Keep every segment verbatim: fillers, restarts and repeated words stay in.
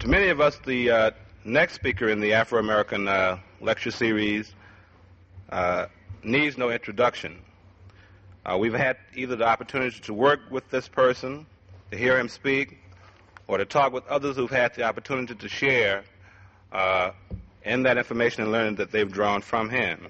To many of us, the uh, next speaker in the Afro-American uh, lecture series uh, needs no introduction. Uh, we've had either the opportunity to work with this person, to hear him speak, or to talk with others who've had the opportunity to share uh, in that information and learning that they've drawn from him.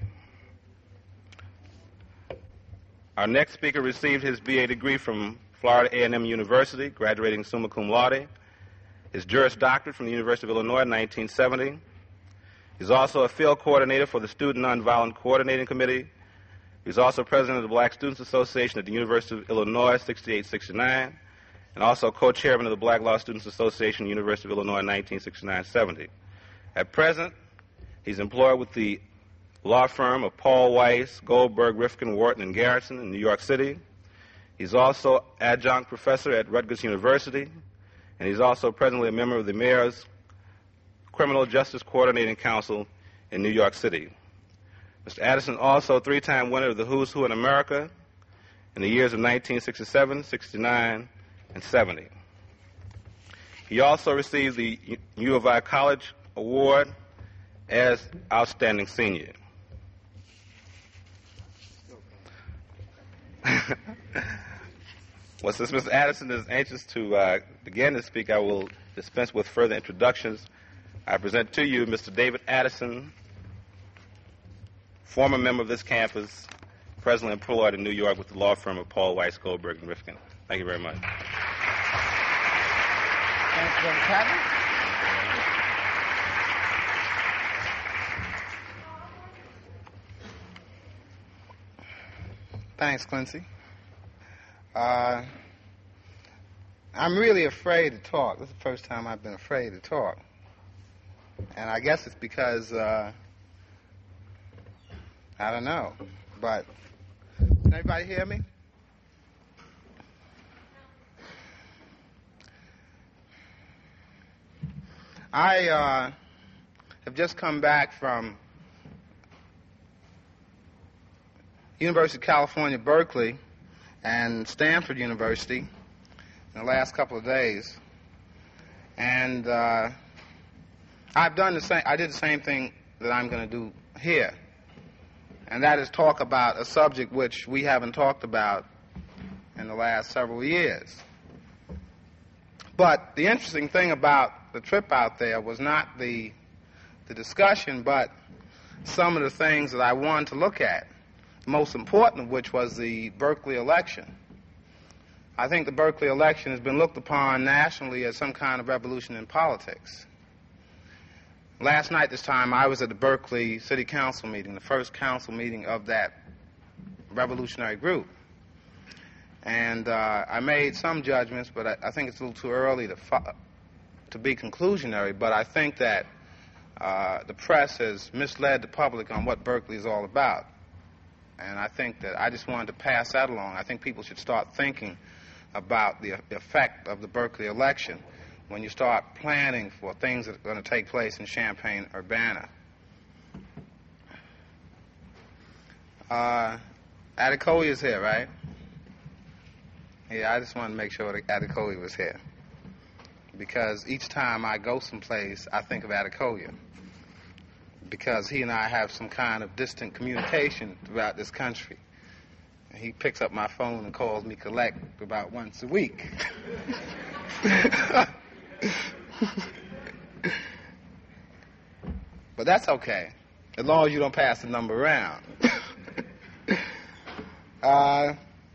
Our next speaker received his B A degree from Florida A and M University, graduating summa cum laude. His Juris Doctorate from the University of Illinois in nineteen seventy. He's also a field coordinator for the Student Nonviolent Coordinating Committee. He's also president of the Black Students Association at the University of Illinois, sixty-eight sixty-nine, and also co-chairman of the Black Law Students Association at the University of Illinois in nineteen sixty-nine seventy. At present, he's employed with the law firm of Paul Weiss, Goldberg, Rifkin, Wharton, and Garrison in New York City. He's also adjunct professor at Rutgers University, and he's also presently a member of the Mayor's Criminal Justice Coordinating Council in New York City. Mister Addison, also three-time winner of the Who's Who in America in the years of nineteen sixty-seven, sixty-nine, and seventy. He also received the U of I College Award as Outstanding Senior. Well, since Mister Addison is anxious to uh, begin to speak, I will dispense with further introductions. I present to you Mister David Addison, former member of this campus, presently employed in New York with the law firm of Paul Weiss, Goldberg, and Rifkin. Thank you very much. Thanks, Brother Patton. Thanks, Quincy. Uh, I'm really afraid to talk. This is the first time I've been afraid to talk. And I guess it's because, uh, I don't know, but can everybody hear me? I uh, have just come back from University of California, Berkeley, and Stanford University in the last couple of days. And uh, I've done the same, I did the same thing that I'm going to do here. And that is talk about a subject which we haven't talked about in the last several years. But the interesting thing about the trip out there was not the, the discussion, but some of the things that I wanted to look at, the most important of which was the Berkeley election. I think the Berkeley election has been looked upon nationally as some kind of revolution in politics. Last night, this time, I was at the Berkeley City Council meeting, the first council meeting of that revolutionary group. And uh, I made some judgments, but I, I think it's a little too early to, to be conclusionary, but I think that uh, the press has misled the public on what Berkeley is all about. And I think that I just wanted to pass that along. I think people should start thinking about the effect of the Berkeley election when you start planning for things that are going to take place in Champaign-Urbana. Uh, Adekoya is here, right? Yeah, I just wanted to make sure that Adekoya was here. Because each time I go someplace, I think of Adekoya. Because he and I have some kind of distant communication throughout this country. He picks up my phone and calls me collect about once a week. But that's okay, as long as you don't pass the number around. uh,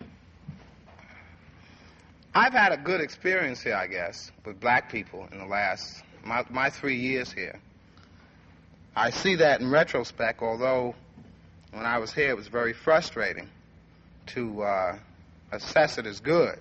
I've had a good experience here, I guess, with black people in the last, my, my three years here. I see that in retrospect, although when I was here it was very frustrating to uh, assess it as good.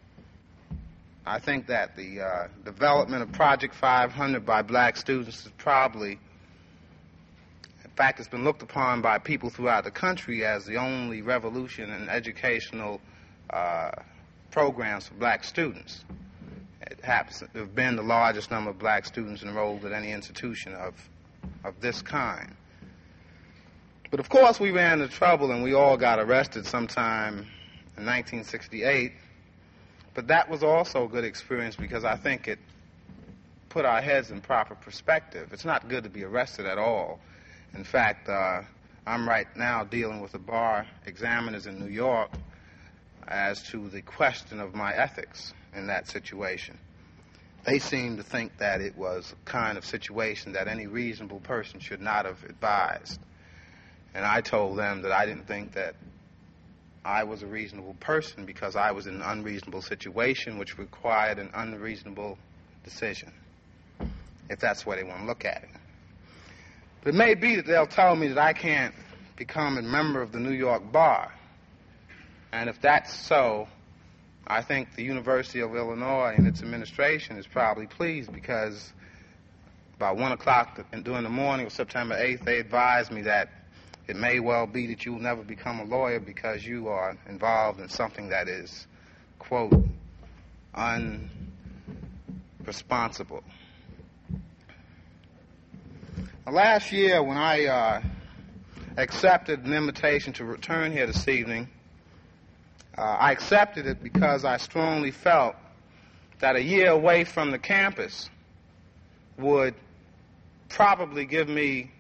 I think that the uh, development of Project five hundred by black students is probably, in fact, it's been looked upon by people throughout the country as the only revolution in educational uh, programs for black students. It happens to have been the largest number of black students enrolled at any institution of, of this kind. But of course we ran into trouble and we all got arrested sometime in nineteen sixty-eight. But that was also a good experience because I think it put put our heads in proper perspective. It's not good to be arrested at all. In fact, uh, I'm right now dealing with the bar examiners in New York as to the question of my ethics in that situation. They seem to think that it was a kind of situation that any reasonable person should not have advised. And I told them that I didn't think that I was a reasonable person because I was in an unreasonable situation which required an unreasonable decision, if that's the way they want to look at it. But it may be that they'll tell me that I can't become a member of the New York Bar. And if that's so, I think the University of Illinois and its administration is probably pleased, because about one o'clock during the morning of September eighth, they advised me that it may well be that you will never become a lawyer because you are involved in something that is, quote, unresponsible. Last year, when I uh, accepted an invitation to return here this evening, uh, I accepted it because I strongly felt that a year away from the campus would probably give me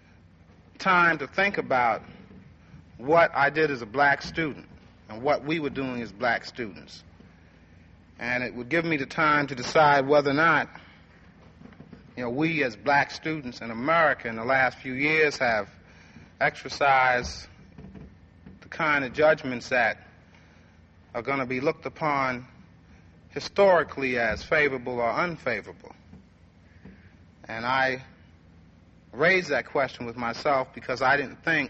time to think about what I did as a black student and what we were doing as black students. And it would give me the time to decide whether or not, you know, we as black students in America in the last few years have exercised the kind of judgments that are going to be looked upon historically as favorable or unfavorable. And I raised that question with myself because I didn't think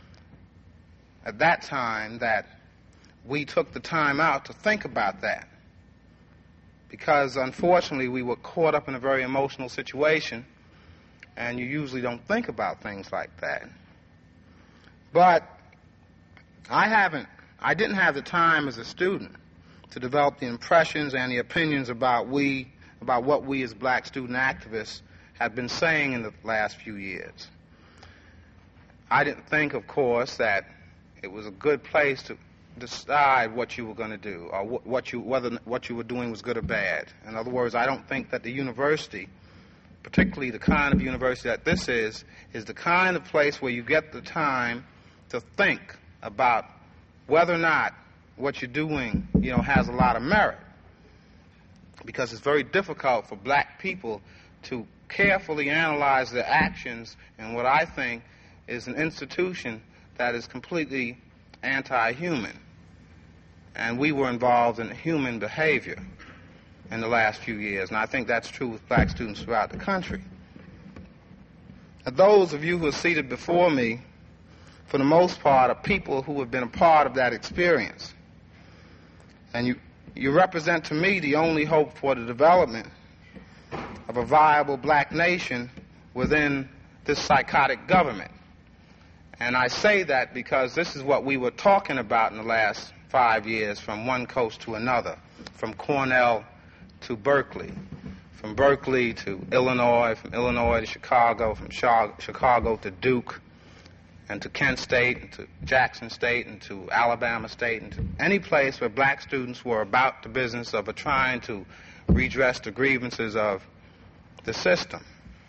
at that time that we took the time out to think about that. Because unfortunately we were caught up in a very emotional situation, and you usually don't think about things like that. But I haven't, I didn't have the time as a student to develop the impressions and the opinions about we, about what we as black student activists had been saying in the last few years. I didn't think, of course, that it was a good place to decide what you were going to do, or what you, whether what you were doing was good or bad. In other words, I don't think that the university, particularly the kind of university that this is, is the kind of place where you get the time to think about whether or not what you're doing, you know, has a lot of merit. Because it's very difficult for black people to carefully analyze their actions in what I think is an institution that is completely anti-human. And we were involved in human behavior in the last few years, and I think that's true with black students throughout the country. Now, those of you who are seated before me, for the most part, are people who have been a part of that experience. And you, you represent to me the only hope for the development of a viable black nation within this psychotic government. And I say that because this is what we were talking about in the last five years from one coast to another, from Cornell to Berkeley, from Berkeley to Illinois, from Illinois to Chicago, from Chicago to Duke, and to Kent State, and to Jackson State, and to Alabama State, and to any place where black students were about the business of trying to redress the grievances of the system.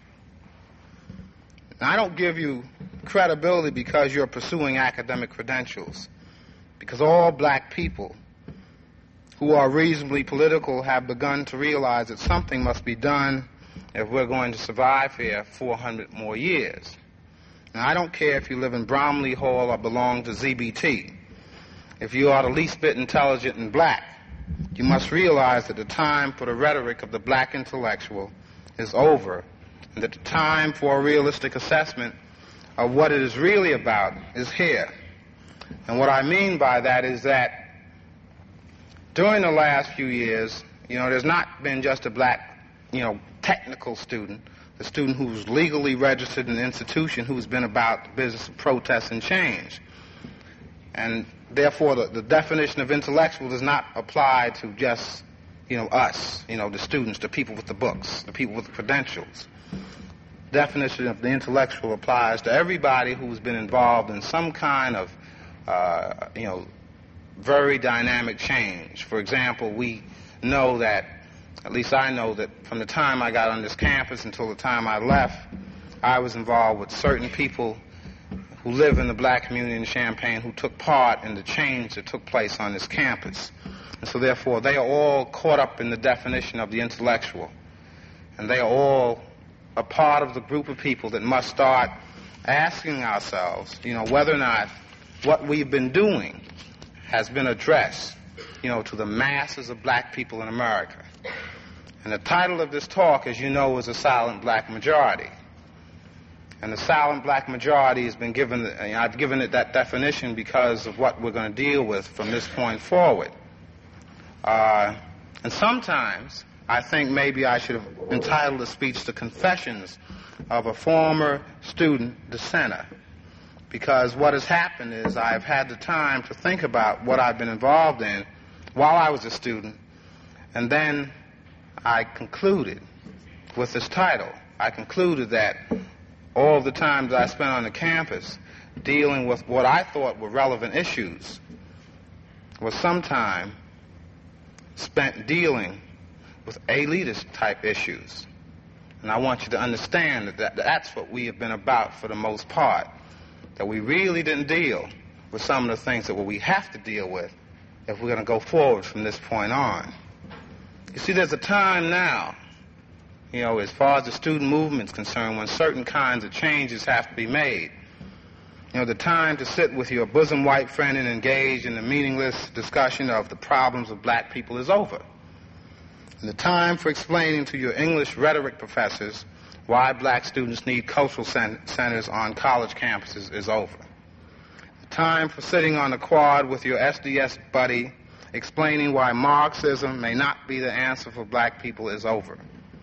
Now, I don't give you credibility because you're pursuing academic credentials, because all black people who are reasonably political have begun to realize that something must be done if we're going to survive here four hundred more years. Now, I don't care if you live in Bromley Hall or belong to Z B T. If you are the least bit intelligent and black, you must realize that the time for the rhetoric of the black intellectual is over, and that the time for a realistic assessment of what it is really about is here. And what I mean by that is that during the last few years, you know, there's not been just a black, you know, technical student, the student who's legally registered in an institution who's been about the business of protest and change. And therefore, the, the definition of intellectual does not apply to just, you know, us, you know, the students, the people with the books, the people with the credentials. The definition of the intellectual applies to everybody who's been involved in some kind of, uh, you know, very dynamic change. For example, we know that At least I know that from the time I got on this campus until the time I left, I was involved with certain people who live in the black community in Champaign who took part in the change that took place on this campus. And so therefore, they are all caught up in the definition of the intellectual. And they are all a part of the group of people that must start asking ourselves, you know, whether or not what we've been doing has been addressed, you know, to the masses of black people in America. And the title of this talk, as you know, is A Silent Black Majority. And the silent black majority has been given, I've given it that definition because of what we're going to deal with from this point forward. Uh, and sometimes I think maybe I should have entitled the speech The Confessions of a Former Student Dissenter. Because what has happened is I've had the time to think about what I've been involved in while I was a student, and then I concluded with this title. I concluded that all the time that I spent on the campus dealing with what I thought were relevant issues was some time spent dealing with elitist type issues. And I want you to understand that, that that's what we have been about for the most part, that we really didn't deal with some of the things that we have to deal with if we're going to go forward from this point on. You see, there's a time now, you know, as far as the student movement is concerned, when certain kinds of changes have to be made. You know, the time to sit with your bosom white friend and engage in the meaningless discussion of the problems of black people is over. And the time for explaining to your English rhetoric professors why black students need cultural cent- centers on college campuses is over. The time for sitting on the quad with your S D S buddy explaining why Marxism may not be the answer for black people is over.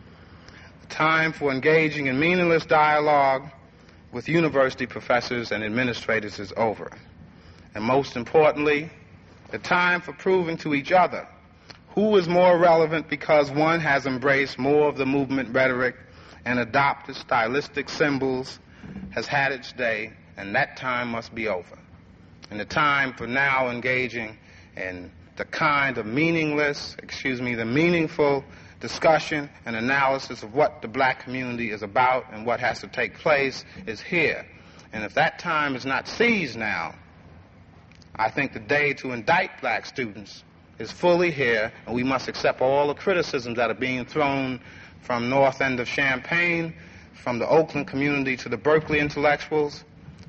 Time for engaging in meaningless dialogue with university professors and administrators is over. And most importantly, the time for proving to each other who is more relevant because one has embraced more of the movement rhetoric and adopted stylistic symbols has had its day, and that time must be over. And the time for now engaging in the kind of meaningless, excuse me, the meaningful discussion and analysis of what the black community is about and what has to take place is here. And if that time is not seized now, I think the day to indict black students is fully here, and we must accept all the criticisms that are being thrown from north end of Champaign, from the Oakland community to the Berkeley intellectuals,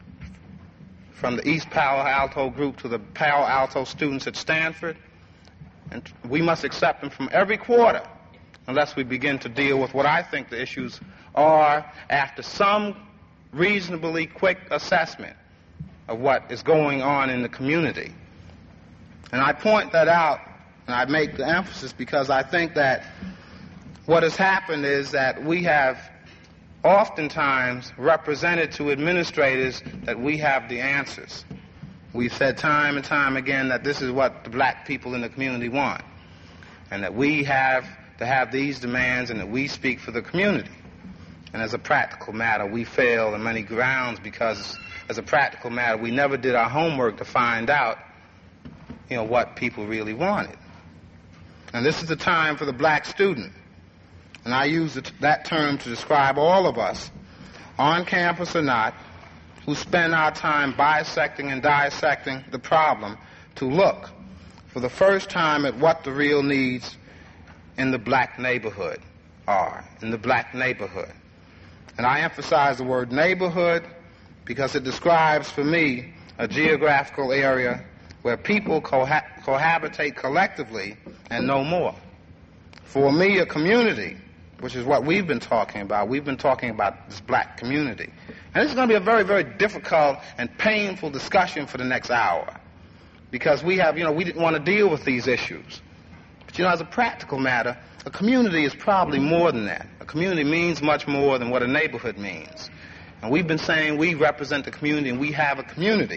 from the East Palo Alto group to the Palo Alto students at Stanford. And we must accept them from every quarter unless we begin to deal with what I think the issues are after some reasonably quick assessment of what is going on in the community. And I point that out, and I make the emphasis because I think that what has happened is that we have oftentimes represented to administrators that we have the answers. We've said time and time again that this is what the black people in the community want, and that we have to have these demands and that we speak for the community. And as a practical matter, we fail on many grounds because as a practical matter, we never did our homework to find out, you know, what people really wanted. And this is the time for the black student. And I use it, that term to describe all of us, on campus or not, who spend our time bisecting and dissecting the problem to look for the first time at what the real needs in the black neighborhood are, in the black neighborhood. And I emphasize the word neighborhood because it describes for me a geographical area where people coha- cohabitate collectively and no more. For me, a community, which is what we've been talking about, we've been talking about this black community. And this is going to be a very, very difficult and painful discussion for the next hour because we have, you know, we didn't want to deal with these issues. But, you know, as a practical matter, a community is probably more than that. A community means much more than what a neighborhood means. And we've been saying we represent the community and we have a community.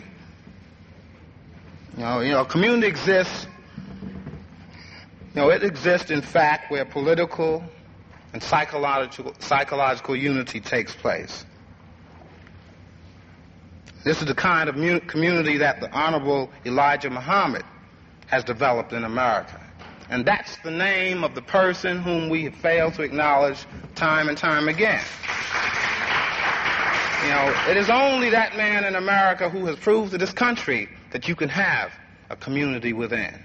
You know, you know, a community exists, you know, it exists in fact where political and psychological, psychological unity takes place. This is the kind of mu- community that the Honorable Elijah Muhammad has developed in America. And that's the name of the person whom we have failed to acknowledge time and time again. You know, it is only that man in America who has proved to this country that you can have a community within.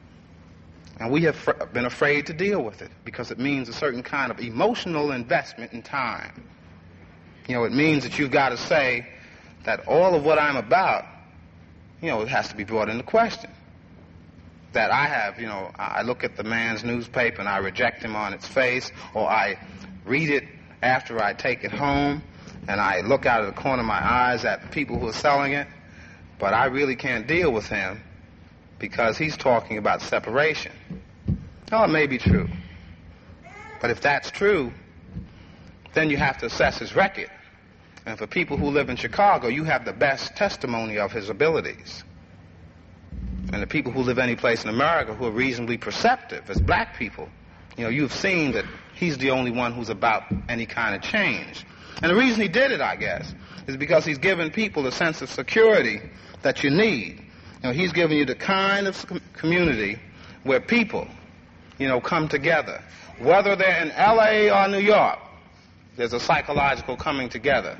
And we have fr- been afraid to deal with it because it means a certain kind of emotional investment in time. You know, it means that you've got to say that all of what I'm about, you know, it has to be brought into question. That I have, you know, I look at the man's newspaper and I reject him on its face, or I read it after I take it home, and I look out of the corner of my eyes at the people who are selling it, but I really can't deal with him because he's talking about separation. Oh, it may be true. But if that's true, then you have to assess his record. And for people who live in Chicago, you have the best testimony of his abilities. And the people who live any place in America who are reasonably perceptive as black people, you know, you've seen that he's the only one who's about any kind of change. And the reason he did it, I guess, is because he's given people a sense of security that you need. You know, he's given you the kind of community where people, you know, come together. Whether they're in L A or New York, there's a psychological coming together.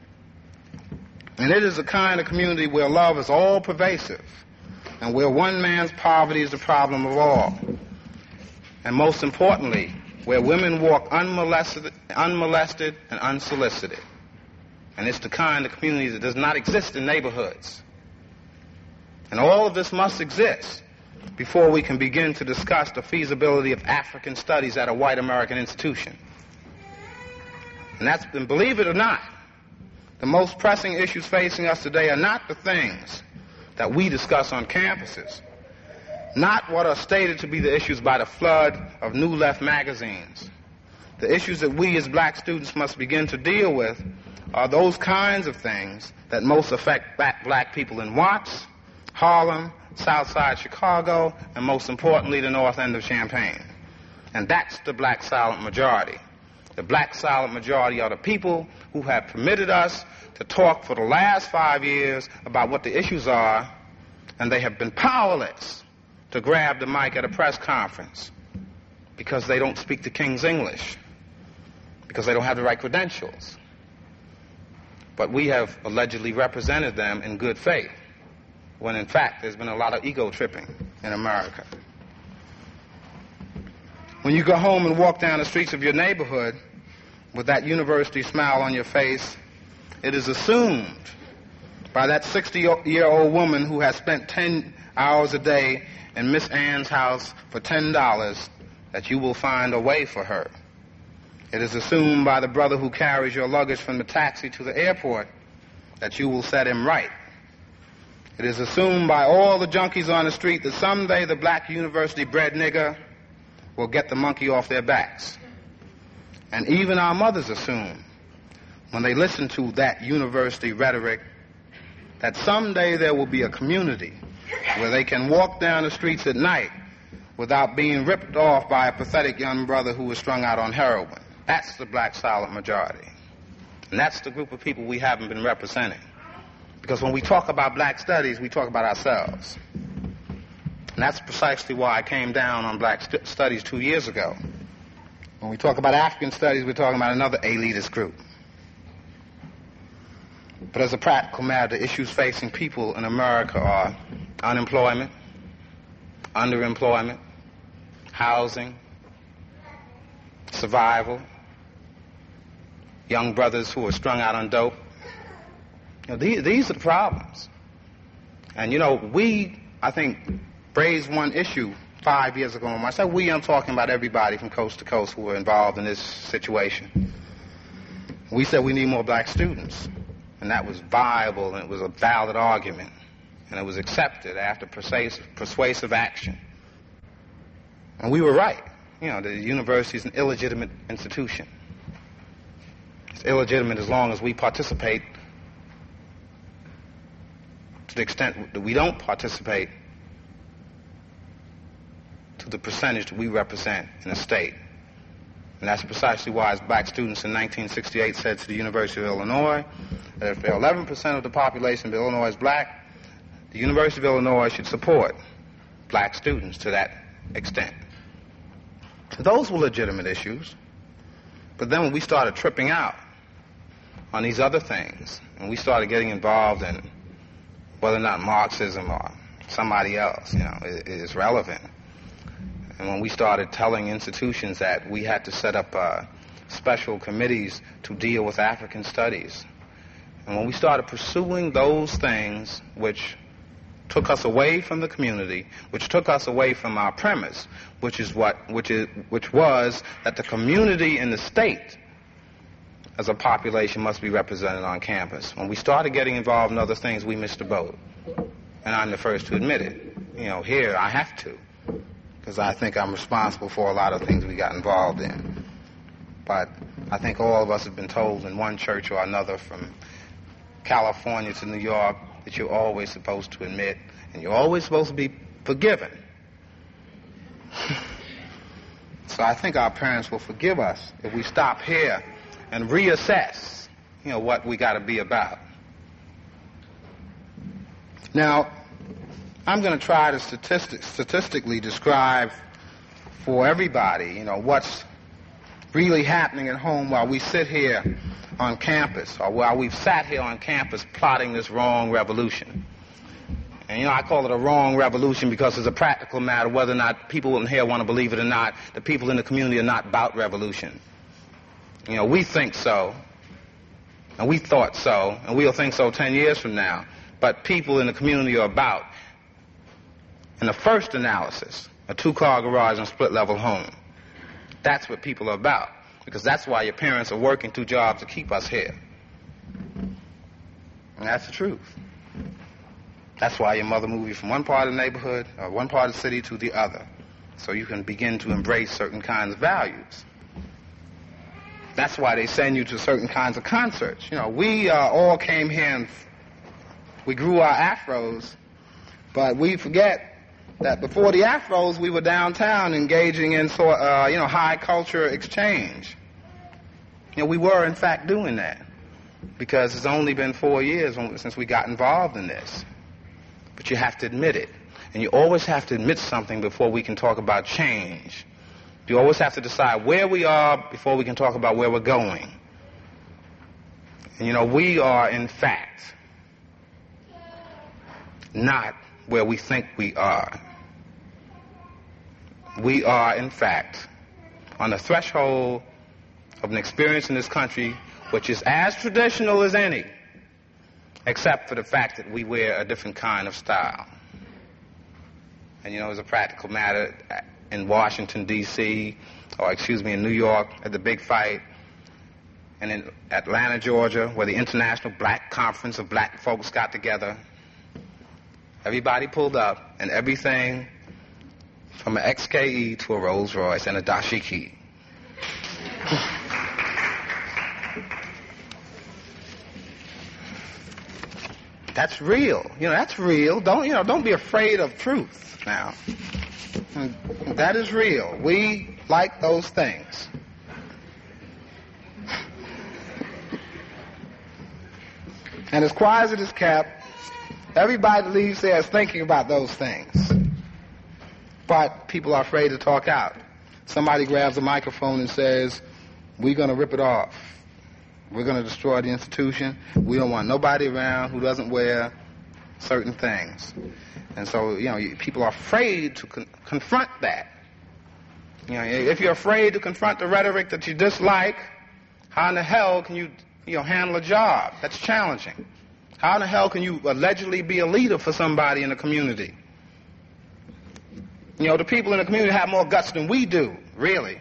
And it is a kind of community where love is all pervasive and where one man's poverty is the problem of all. And most importantly, where women walk unmolested, unmolested and unsolicited. And it's the kind of community that does not exist in neighborhoods. And all of this must exist before we can begin to discuss the feasibility of African studies at a white American institution. And that's, and believe it or not, the most pressing issues facing us today are not the things that we discuss on campuses, not what are stated to be the issues by the flood of New Left magazines. The issues that we as black students must begin to deal with are those kinds of things that most affect black, black people in Watts, Harlem, Southside Chicago, and most importantly, the north end of Champaign. And that's the black silent majority. The black silent majority are the people who have permitted us to talk for the last five years about what the issues are, and they have been powerless to grab the mic at a press conference because they don't speak the King's English, because they don't have the right credentials. But we have allegedly represented them in good faith, when in fact there's been a lot of ego tripping in America. When you go home and walk down the streets of your neighborhood with that university smile on your face, it is assumed by that sixty-year-old woman who has spent ten hours a day in Miss Ann's house for ten dollars that you will find a way for her. It is assumed by the brother who carries your luggage from the taxi to the airport that you will set him right. It is assumed by all the junkies on the street that someday the black university-bred nigger will get the monkey off their backs. And even our mothers assume, when they listen to that university rhetoric, that someday there will be a community where they can walk down the streets at night without being ripped off by a pathetic young brother who was strung out on heroin. That's the black silent majority. And that's the group of people we haven't been representing. Because when we talk about black studies, we talk about ourselves. And that's precisely why I came down on black st- studies two years ago. When we talk about African studies, we're talking about another elitist group. But as a practical matter, the issues facing people in America are unemployment, underemployment, housing, survival, young brothers who are strung out on dope. You know, these, these are the problems. And, you know, we, I think, raised one issue five years ago. When I say we, I'm talking about everybody from coast to coast who were involved in this situation. We said we need more black students. And that was viable, and it was a valid argument. And it was accepted after persuasive, persuasive action. And we were right. You know, the university is an illegitimate institution. It's illegitimate as long as we participate to the extent that we don't participate to the percentage that we represent in a state. And that's precisely why as black students in nineteen sixty-eight said to the University of Illinois that if eleven percent of the population of Illinois is black, the University of Illinois should support black students to that extent. Those were legitimate issues. But then when we started tripping out on these other things, and we started getting involved in whether or not Marxism or somebody else, you know, is relevant, and when we started telling institutions that we had to set up uh, special committees to deal with African studies, and when we started pursuing those things which took us away from the community, which took us away from our premise, which is what, which is, which was that the community and the state as a population must be represented on campus. When we started getting involved in other things, we missed the boat. And I'm the first to admit it. You know, here I have to, because I think I'm responsible for a lot of things we got involved in. But I think all of us have been told in one church or another, from California to New York, that you're always supposed to admit, and you're always supposed to be forgiven. So I think our parents will forgive us if we stop here and reassess, you know, what we got to be about. Now, I'm going to try to statistic, statistically describe for everybody, you know, what's really happening at home while we sit here on campus, or while we've sat here on campus plotting this wrong revolution. And, you know, I call it a wrong revolution because it's a practical matter whether or not people in here want to believe it or not. The people in the community are not about revolution. You know, we think so, and we thought so, and we'll think so ten years from now. But people in the community are about, in the first analysis, a two-car garage and split-level home. That's what people are about, because that's why your parents are working two jobs to keep us here. And that's the truth. That's why your mother moved you from one part of the neighborhood, or one part of the city to the other, so you can begin to embrace certain kinds of values. That's why they send you to certain kinds of concerts. You know, we uh, all came here and we grew our afros, but we forget that before the afros, we were downtown engaging in, sort, uh, you know, high culture exchange. You know, we were, in fact, doing that, because it's only been four years since we got involved in this. But you have to admit it. And you always have to admit something before we can talk about change. You always have to decide where we are before we can talk about where we're going. And, you know, we are, in fact, not where we think we are. We are, in fact, on the threshold of an experience in this country which is as traditional as any, except for the fact that we wear a different kind of style. And, you know, as a practical matter, in Washington, D C, or excuse me, in New York at the big fight, and in Atlanta, Georgia, where the International Black Conference of Black folks got together, everybody pulled up, and everything from an X K E to a Rolls Royce and a dashiki. That's real. You know, that's real. Don't, you know, don't be afraid of truth now. That is real. We like those things. And as quiet as it is kept, everybody that leaves there is thinking about those things. But people are afraid to talk out. Somebody grabs a microphone and says, we're going to rip it off. We're going to destroy the institution. We don't want nobody around who doesn't wear certain things. And so, you know, people are afraid to con- confront that. You know, if you're afraid to confront the rhetoric that you dislike, how in the hell can you, you know, handle a job that's challenging? How in the hell can you allegedly be a leader for somebody in the community? You know, the people in the community have more guts than we do, really.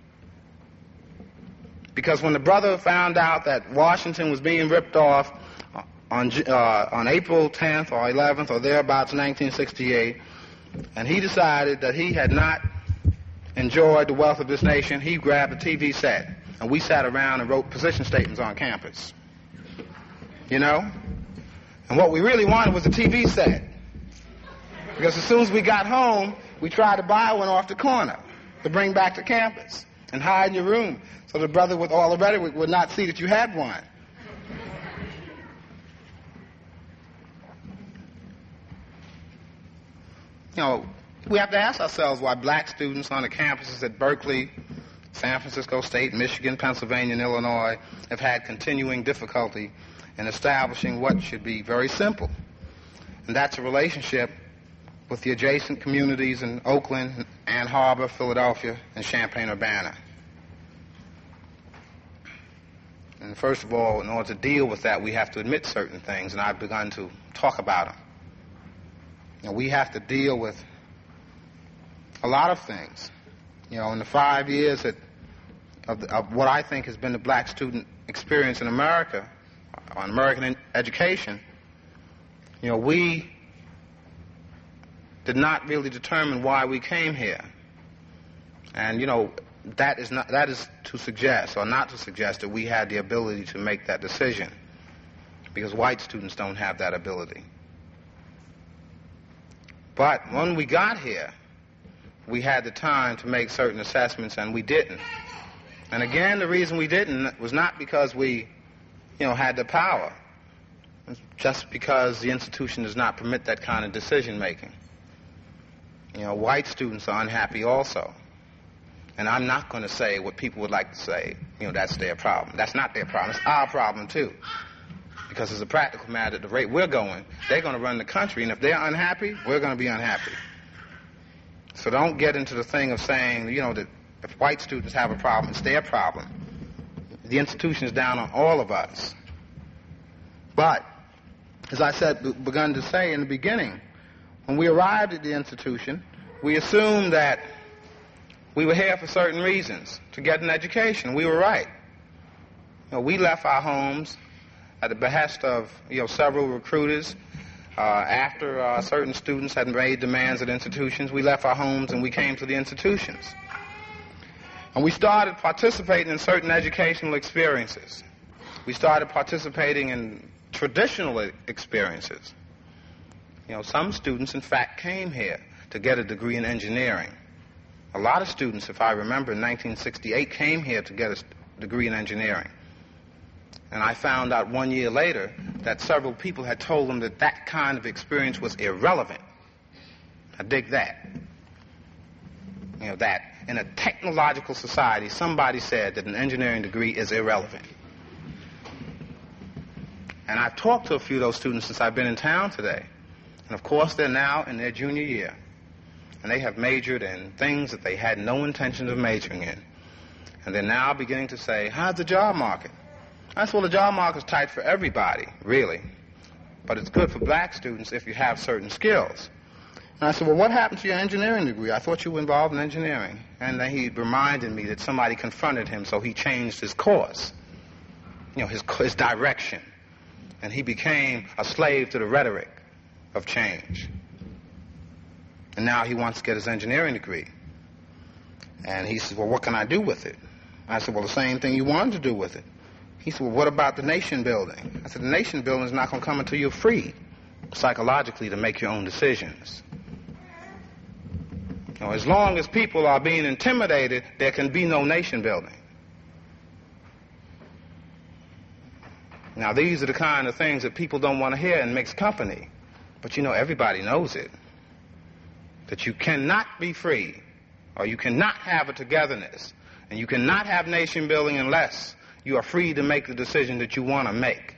Because when the brother found out that Washington was being ripped off on uh, on April tenth or eleventh or thereabouts in nineteen sixty-eight, and he decided that he had not enjoyed the wealth of this nation, he grabbed a T V set, and we sat around and wrote position statements on campus. You know? And what we really wanted was a T V set. Because as soon as we got home, we tried to buy one off the corner to bring back to campus and hide in your room so the brother with all the rhetoric would not see that you had one. You know, we have to ask ourselves why black students on the campuses at Berkeley, San Francisco State, Michigan, Pennsylvania, and Illinois have had continuing difficulty in establishing what should be very simple. And that's a relationship with the adjacent communities in Oakland, Ann Arbor, Philadelphia, and Champaign-Urbana. And first of all, in order to deal with that, we have to admit certain things, and I've begun to talk about them. You know, we have to deal with a lot of things. You know, in the five years that, of, the, of what I think has been the black student experience in America, on American in education, you know, we did not really determine why we came here. And, you know, that is not, that is to suggest, or not to suggest, that we had the ability to make that decision, because white students don't have that ability. But when we got here, we had the time to make certain assessments, and we didn't. And again, the reason we didn't was not because we, you know, had the power. It's just because the institution does not permit that kind of decision-making. You know, white students are unhappy also. And I'm not going to say what people would like to say, you know, that's their problem. That's not their problem. It's our problem, too. Because as a practical matter, at the rate we're going, they're going to run the country. And if they're unhappy, we're going to be unhappy. So don't get into the thing of saying, you know, that if white students have a problem, it's their problem. The institution is down on all of us. But, as I said, b- begun to say in the beginning, when we arrived at the institution, we assumed that we were here for certain reasons, to get an education. We were right. You know, we left our homes at the behest of, you know, several recruiters. Uh, after uh, certain students had made demands at institutions, we left our homes and we came to the institutions. And we started participating in certain educational experiences. We started participating in traditional experiences. You know, some students, in fact, came here to get a degree in engineering. A lot of students, if I remember, in nineteen sixty-eight came here to get a degree in engineering. And I found out one year later that several people had told them that that kind of experience was irrelevant. I dig that. You know, that in a technological society, somebody said that an engineering degree is irrelevant. And I've talked to a few of those students since I've been in town today. And of course, they're now in their junior year. And they have majored in things that they had no intention of majoring in. And they're now beginning to say, how's the job market? I said, well, the job market's tight for everybody, really. But it's good for black students if you have certain skills. And I said, well, what happened to your engineering degree? I thought you were involved in engineering. And then he reminded me that somebody confronted him, so he changed his course, you know, his, his direction. And he became a slave to the rhetoric of change. And now he wants to get his engineering degree. And he said, well, what can I do with it? I said, well, the same thing you wanted to do with it. He said, well, what about the nation building? I said, the nation building is not going to come until you're free, psychologically, to make your own decisions. You know, as long as people are being intimidated, there can be no nation building. Now, these are the kind of things that people don't want to hear in mixed company. But, you know, everybody knows it. That you cannot be free, or you cannot have a togetherness, and you cannot have nation building unless you are free to make the decision that you want to make.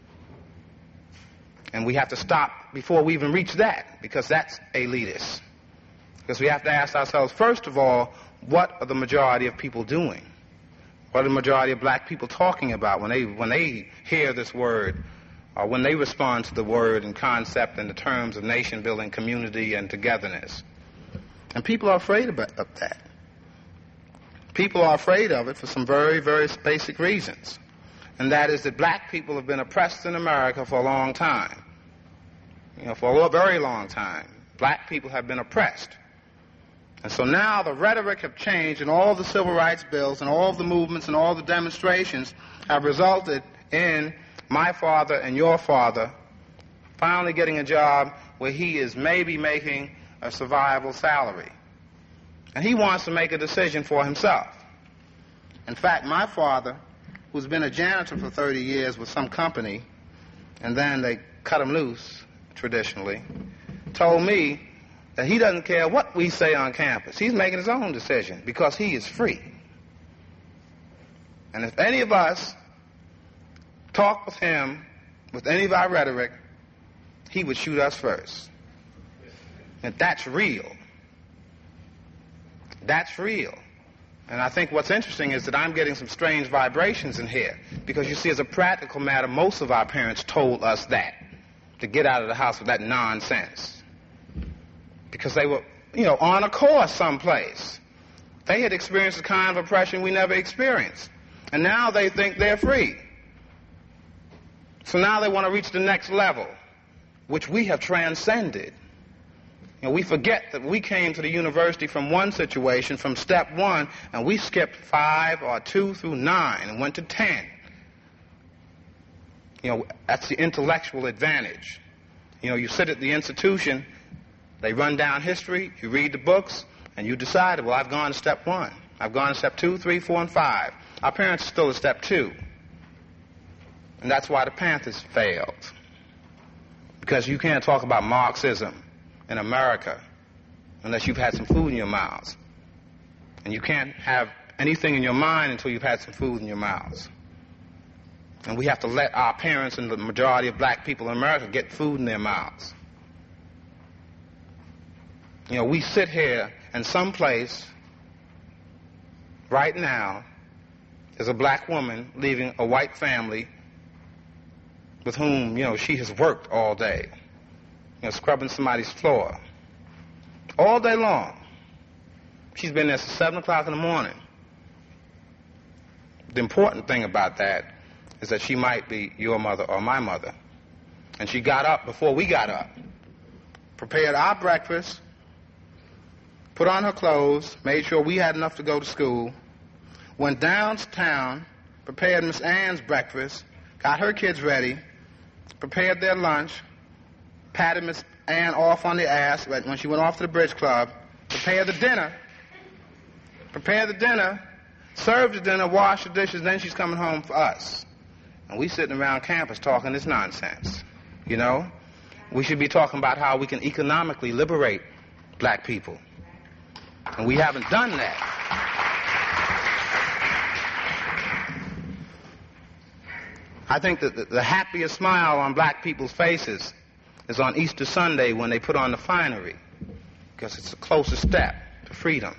And we have to stop before we even reach that, because that's elitist. Because we have to ask ourselves, first of all, what are the majority of people doing? What are the majority of black people talking about when they when they hear this word, or when they respond to the word and concept in the terms of nation building, community, and togetherness? And people are afraid of that. People are afraid of it for some very, very basic reasons. And that is that black people have been oppressed in America for a long time. You know, for a very long time. Black people have been oppressed. And so now the rhetoric have changed, and all the civil rights bills and all the movements and all the demonstrations have resulted in my father and your father finally getting a job where he is maybe making a survival salary. And he wants to make a decision for himself. In fact, my father, who's been a janitor for thirty years with some company, and then they cut him loose, traditionally, told me that he doesn't care what we say on campus. He's making his own decision because he is free. And if any of us talk with him with any of our rhetoric, he would shoot us first. And that's real. That's real. And I think what's interesting is that I'm getting some strange vibrations in here. Because you see, as a practical matter, most of our parents told us that. To get out of the house with that nonsense. Because they were, you know, on a course someplace. They had experienced the kind of oppression we never experienced. And now they think they're free. So now they want to reach the next level, which we have transcended. You know, we forget that we came to the university from one situation, from step one, and we skipped five or two through nine and went to ten. You know, that's the intellectual advantage. You know, you sit at the institution, they run down history, you read the books, and you decide, well, I've gone to step one. I've gone to step two, three, four, and five. Our parents are still at step two. And that's why the Panthers failed. Because you can't talk about Marxism in America unless you've had some food in your mouths. And you can't have anything in your mind until you've had some food in your mouths. And we have to let our parents and the majority of black people in America get food in their mouths. You know, we sit here and someplace right now is a black woman leaving a white family with whom, you know, she has worked all day. You know, scrubbing somebody's floor. All day long. She's been there since seven o'clock in the morning. The important thing about that is that she might be your mother or my mother. And she got up before we got up. Prepared our breakfast. Put on her clothes. Made sure we had enough to go to school. Went downtown. Prepared Miss Ann's breakfast. Got her kids ready. Prepared their lunch. Patted Miss Ann off on the ass when she went off to the bridge club. Prepared the dinner. Prepared the dinner. Served the dinner, washed the dishes, then she's coming home for us. And we sitting around campus talking this nonsense. You know? We should be talking about how we can economically liberate black people. And we haven't done that. I think that the, the happiest smile on black people's faces is on Easter Sunday when they put on the finery, because it's the closest step to freedom.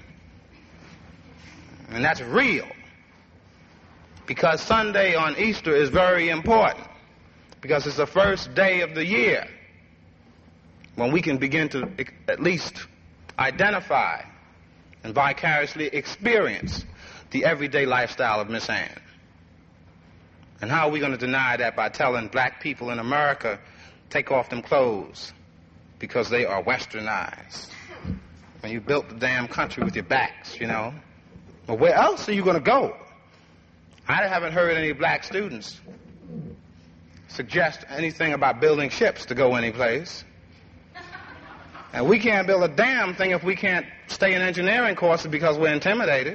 And that's real, because Sunday on Easter is very important, because it's the first day of the year when we can begin to at least identify and vicariously experience the everyday lifestyle of Miss Ann. And how are we going to deny that by telling black people in America, take off them clothes because they are westernized? When you built the damn country with your backs, you know. Well, where else are you going to go? I haven't heard any black students suggest anything about building ships to go anyplace. And we can't build a damn thing if we can't stay in engineering courses because we're intimidated.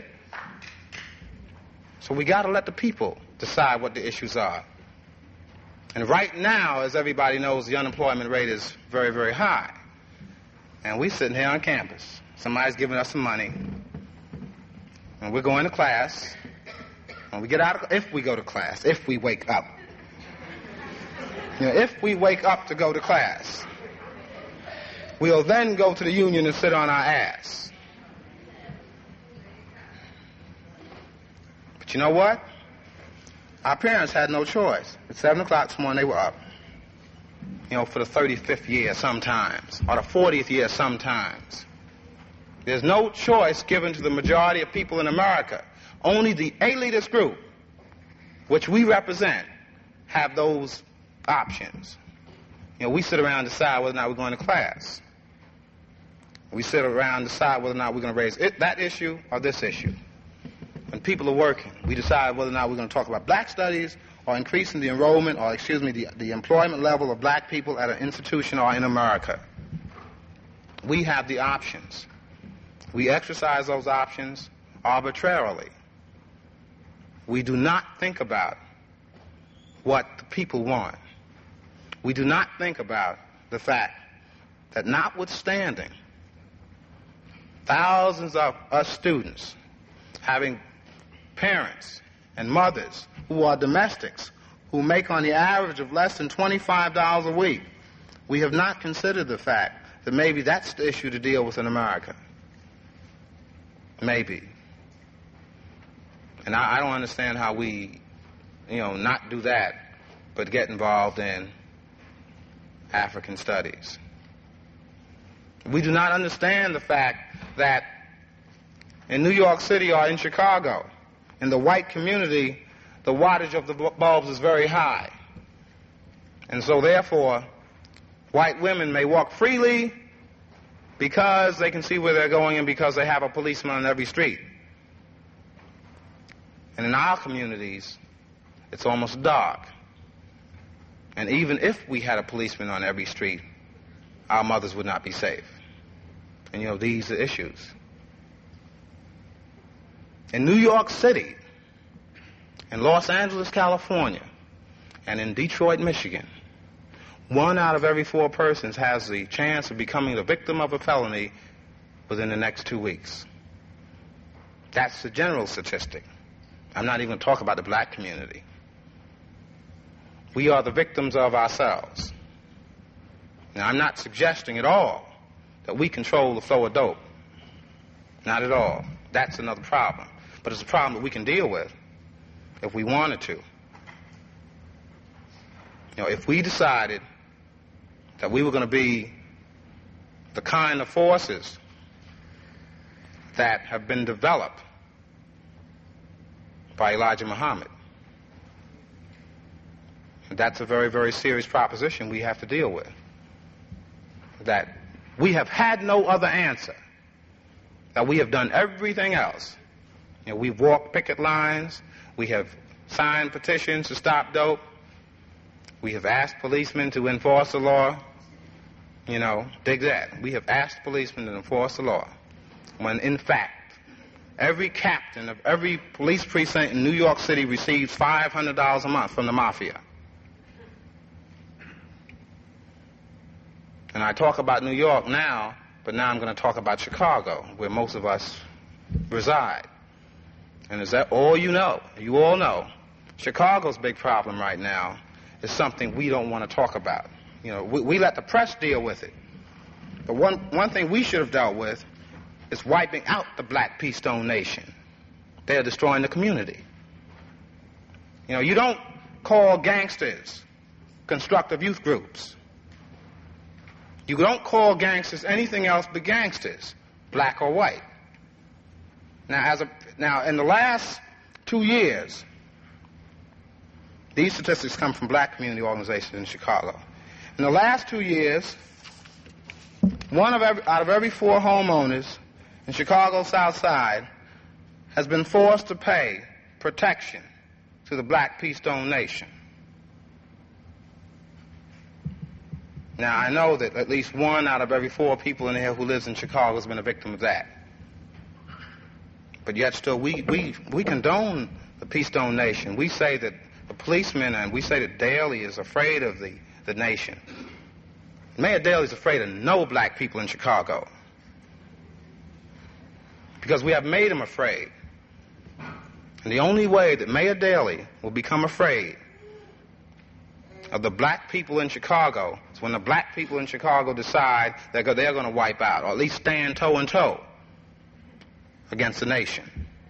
So we got to let the people decide what the issues are. And right now, as everybody knows, the unemployment rate is very, very high. And we're sitting here on campus. Somebody's giving us some money. And we're going to class. When we get out of, if we go to class, if we wake up. You know, if we wake up to go to class, we'll then go to the union and sit on our ass. But you know what? Our parents had no choice. At seven o'clock this morning, they were up. You know, for the thirty-fifth year sometimes, or the fortieth year sometimes. There's no choice given to the majority of people in America. Only the elitist group, which we represent, have those options. You know, we sit around and decide whether or not we're going to class. We sit around and decide whether or not we're going to raise it, that issue or this issue. When people are working, we decide whether or not we're going to talk about black studies or increasing the enrollment or, excuse me, the, the employment level of black people at an institution or in America. We have the options. We exercise those options arbitrarily. We do not think about what the people want. We do not think about the fact that notwithstanding thousands of us students having parents and mothers who are domestics, who make on the average of less than twenty-five dollars a week. We have not considered the fact that maybe that's the issue to deal with in America. Maybe. And I, I don't understand how we, you know, not do that, but get involved in African studies. We do not understand the fact that in New York City or in Chicago, in the white community, the wattage of the bulbs is very high. And so therefore, white women may walk freely because they can see where they're going and because they have a policeman on every street. And in our communities, it's almost dark. And even if we had a policeman on every street, our mothers would not be safe. And you know, these are issues. In New York City, in Los Angeles, California, and in Detroit, Michigan, one out of every four persons has the chance of becoming the victim of a felony within the next two weeks. That's the general statistic. I'm not even going to talk about the black community. We are the victims of ourselves. Now, I'm not suggesting at all that we control the flow of dope. Not at all. That's another problem. But it's a problem that we can deal with if we wanted to. You know, if we decided that we were going to be the kind of forces that have been developed by Elijah Muhammad, that's a very, very serious proposition we have to deal with. That we have had no other answer. That we have done everything else. You know, we've walked picket lines. We have signed petitions to stop dope. We have asked policemen to enforce the law. You know, dig that. We have asked policemen to enforce the law. When, in fact, every captain of every police precinct in New York City receives five hundred dollars a month from the mafia. And I talk about New York now, but now I'm going to talk about Chicago, where most of us reside. And is that all you know? You all know. Chicago's big problem right now is something we don't want to talk about. You know, we, we let the press deal with it. But one, one thing we should have dealt with is wiping out the Black P. Stone Nation. They're destroying the community. You know, you don't call gangsters constructive youth groups. You don't call gangsters anything else but gangsters, black or white. Now, as a, now, in the last two years, these statistics come from black community organizations in Chicago. In the last two years, one of every, out of every four homeowners in Chicago's South Side has been forced to pay protection to the Black P. Stone Nation. Now, I know that at least one out of every four people in here who lives in Chicago has been a victim of that. But yet still, we, we, we condone the P. Stone Nation. We say that the policemen, and we say that Daley is afraid of the, the nation. Mayor Daley is afraid of no black people in Chicago. Because we have made him afraid. And the only way that Mayor Daley will become afraid of the black people in Chicago is when the black people in Chicago decide that they're going to wipe out, or at least stand toe and toe against the nation.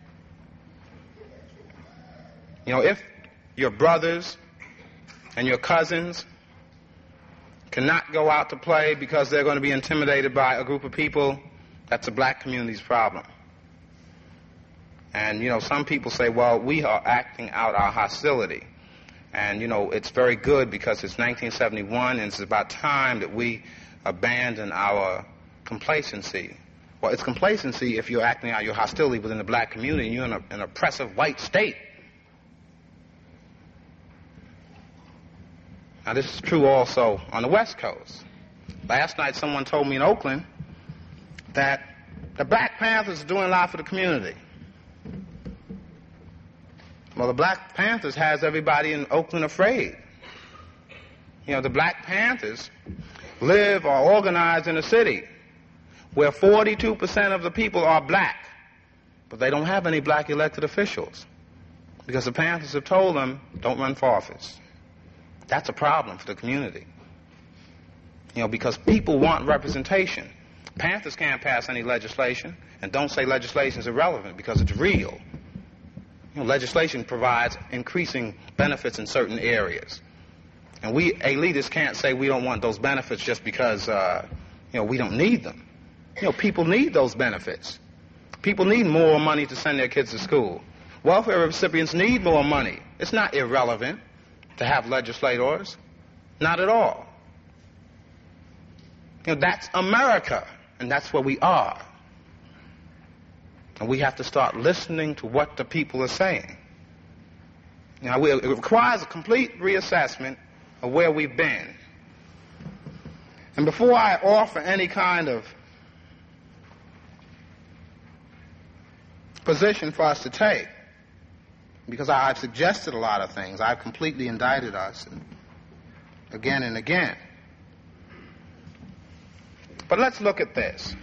You know, if your brothers and your cousins cannot go out to play because they're going to be intimidated by a group of people, that's the black community's problem. And, you know, some people say, well, we are acting out our hostility. And, you know, it's very good because it's nineteen seventy-one and it's about time that we abandon our complacency. Well, it's complacency if you're acting out your hostility within the black community and you're in a, an oppressive white state. Now, this is true also on the West Coast. Last night someone told me in Oakland that the Black Panthers are doing a lot for the community. Well, the Black Panthers has everybody in Oakland afraid. You know, the Black Panthers live or organize in a city where forty-two percent of the people are black, but they don't have any black elected officials because the Panthers have told them, don't run for office. That's a problem for the community. You know, because people want representation. Panthers can't pass any legislation, and don't say legislation is irrelevant because it's real. You know, legislation provides increasing benefits in certain areas. And we elitists can't say we don't want those benefits just because, uh, you know, we don't need them. You know, people need those benefits. People need more money to send their kids to school. Welfare recipients need more money. It's not irrelevant to have legislators. Not at all. You know, that's America, and that's where we are. And we have to start listening to what the people are saying. You know, it requires a complete reassessment of where we've been. And before I offer any kind of position for us to take, because I've suggested a lot of things, I've completely indicted us and again and again. But let's look at this.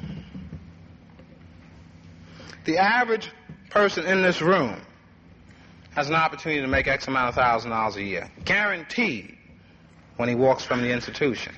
The average person in this room has an opportunity to make X amount of thousand dollars a year, guaranteed, when he walks from the institution.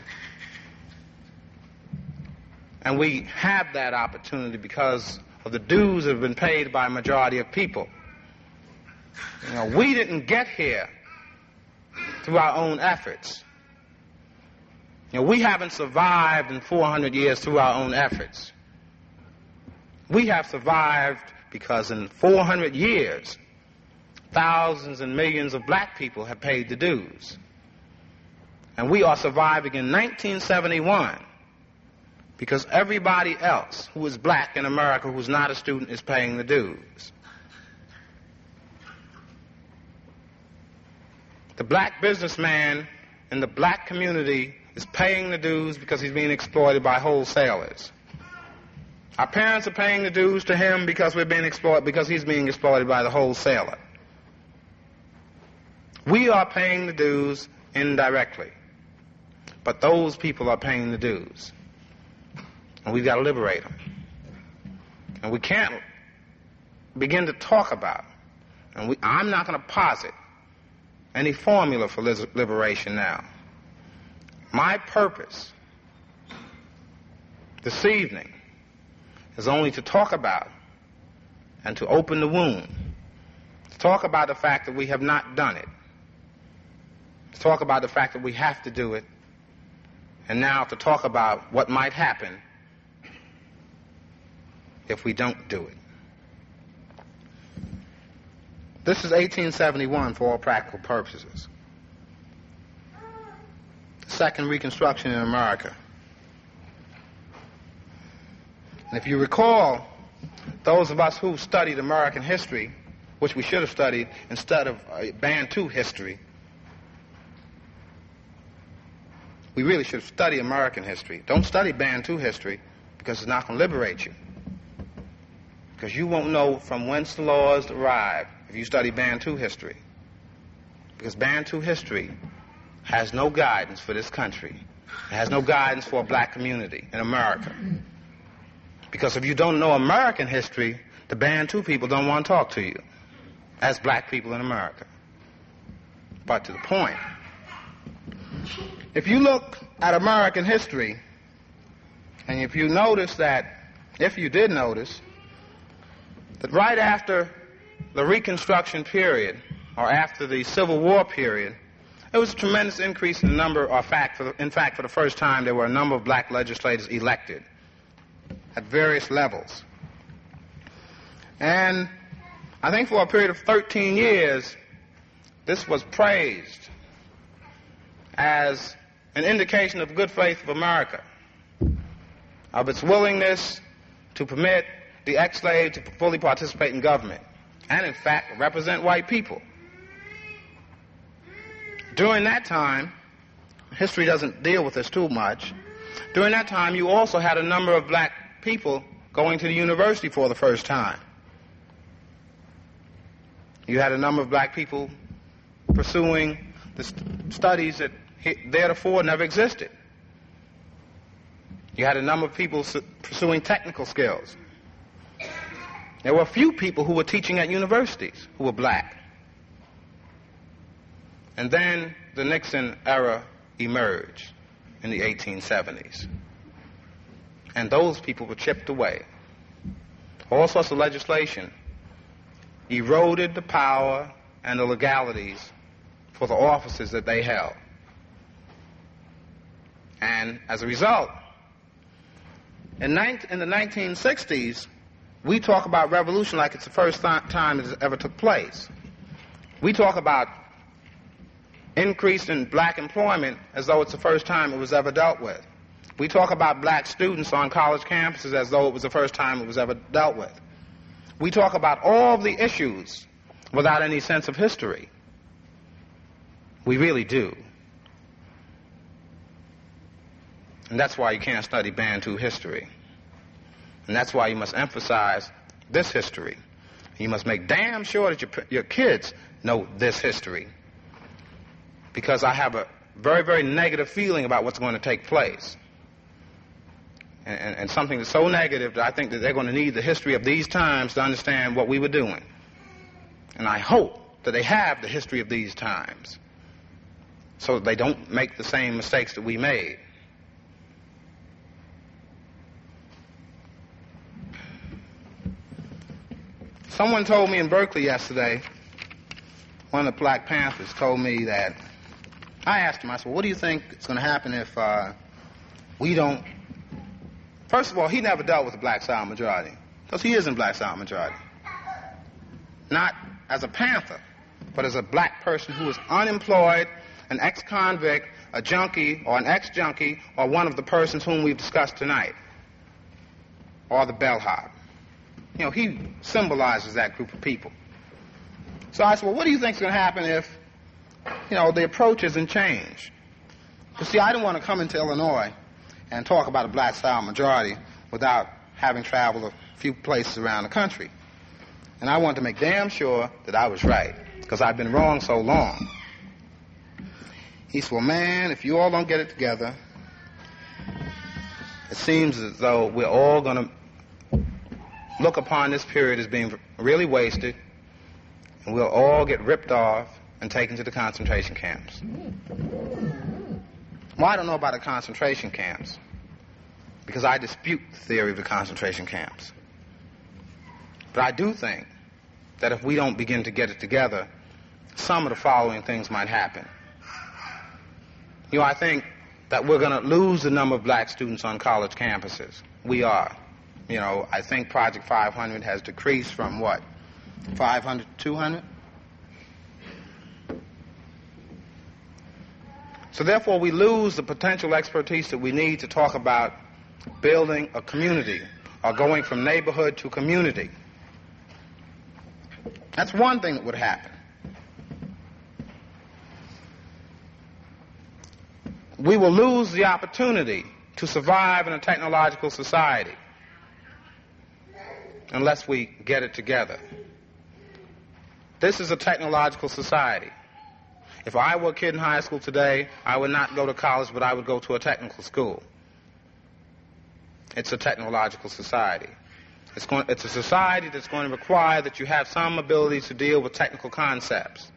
And we have that opportunity because of the dues that have been paid by a majority of people. You know, we didn't get here through our own efforts. You know, we haven't survived in four hundred years through our own efforts. We have survived because in four hundred years, thousands and millions of black people have paid the dues. And we are surviving in nineteen seventy-one because everybody else who is black in America who's not a student is paying the dues. The black businessman in the black community is paying the dues because he's being exploited by wholesalers. Our parents are paying the dues to him because we're being exploited, because he's being exploited by the wholesaler. We are paying the dues indirectly, but those people are paying the dues, and we've got to liberate them. And we can't begin to talk about, and we, I'm not going to posit any formula for liberation now. My purpose this evening is only to talk about and to open the wound, to talk about the fact that we have not done it, to talk about the fact that we have to do it, and now to talk about what might happen if we don't do it. This is eighteen seventy-one for all practical purposes. Second Reconstruction in America. And if you recall, those of us who studied American history, which we should have studied instead of uh, Bantu history, we really should study American history. Don't study Bantu history because it's not going to liberate you. Because you won't know from whence the laws arrived if you study Bantu history. Because Bantu history has no guidance for this country. It has no guidance for a black community in America. Because if you don't know American history, the Bantu people don't want to talk to you as black people in America. But to the point, if you look at American history, and if you notice that, if you did notice, that right after the Reconstruction period, or after the Civil War period, there was a tremendous increase in the number, or fact, for the, in fact, for the first time, there were a number of black legislators elected at various levels. And I think for a period of thirteen years, this was praised as an indication of the good faith of America, of its willingness to permit the ex-slave to fully participate in government, and in fact represent white people. During that time, history doesn't deal with this too much, during that time you also had a number of black people going to the university for the first time. You had a number of black people pursuing the st- studies that theretofore never existed. You had a number of people su- pursuing technical skills. There were a few people who were teaching at universities who were black. And then the Nixon era emerged in the eighteen seventies. And those people were chipped away. All sorts of legislation eroded the power and the legalities for the offices that they held. And as a result, in, in the nineteen sixties, we talk about revolution like it's the first th- time it ever took place. We talk about increase in black employment as though it's the first time it was ever dealt with. We talk about black students on college campuses as though it was the first time it was ever dealt with. We talk about all of the issues without any sense of history. We really do. And that's why you can't study Bantu history. And that's why you must emphasize this history. You must make damn sure that your, your kids know this history. Because I have a very, very negative feeling about what's going to take place. And, and, and something that's so negative that I think that they're going to need the history of these times to understand what we were doing. And I hope that they have the history of these times so that they don't make the same mistakes that we made. Someone told me in Berkeley yesterday, one of the Black Panthers told me that, I asked him, I said, well, what do you think is going to happen if uh, we don't... First of all, he never dealt with the black silent majority, because he isn't black silent majority. Not as a Panther, but as a black person who is unemployed, an ex-convict, a junkie, or an ex-junkie, or one of the persons whom we've discussed tonight, or the bellhop. You know, he symbolizes that group of people. So I said, well, what do you think is going to happen if, you know, the approach isn't changed? You see, I didn't want to come into Illinois and talk about a black silent majority without having traveled a few places around the country. And I wanted to make damn sure that I was right, because I've been wrong so long. He said, well, man, if you all don't get it together, it seems as though we're all going to look upon this period as being really wasted, and we'll all get ripped off and taken to the concentration camps. Well, I don't know about the concentration camps, because I dispute the theory of the concentration camps. But I do think that if we don't begin to get it together, some of the following things might happen. You know, I think that we're going to lose the number of black students on college campuses. We are. You know, I think Project five hundred has decreased from what, five hundred to two hundred? So therefore, we lose the potential expertise that we need to talk about building a community or going from neighborhood to community. That's one thing that would happen. We will lose the opportunity to survive in a technological society unless we get it together. This is a technological society. If I were a kid in high school today, I would not go to college, but I would go to a technical school. It's a technological society. It's, going, it's a society that's going to require that you have some ability to deal with technical concepts.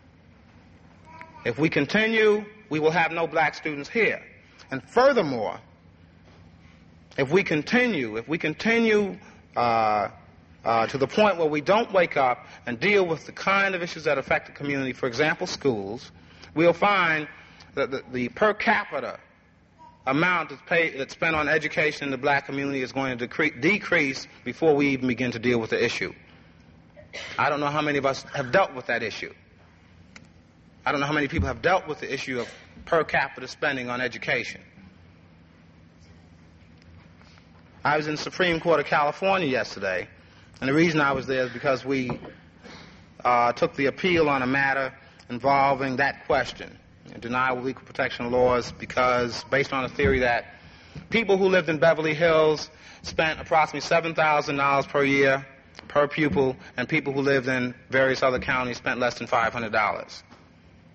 If we continue, we will have no black students here. And furthermore, if we continue, if we continue uh, uh, to the point where we don't wake up and deal with the kind of issues that affect the community, for example, schools, we'll find that the, the per capita amount that's, paid, that's spent on education in the black community is going to decre- decrease before we even begin to deal with the issue. I don't know how many of us have dealt with that issue. I don't know how many people have dealt with the issue of per capita spending on education. I was in the Supreme Court of California yesterday, and the reason I was there is because we uh, took the appeal on a matter involving that question, denial of equal protection laws, because based on a theory that people who lived in Beverly Hills spent approximately seven thousand dollars per year per pupil, and people who lived in various other counties spent less than five hundred dollars.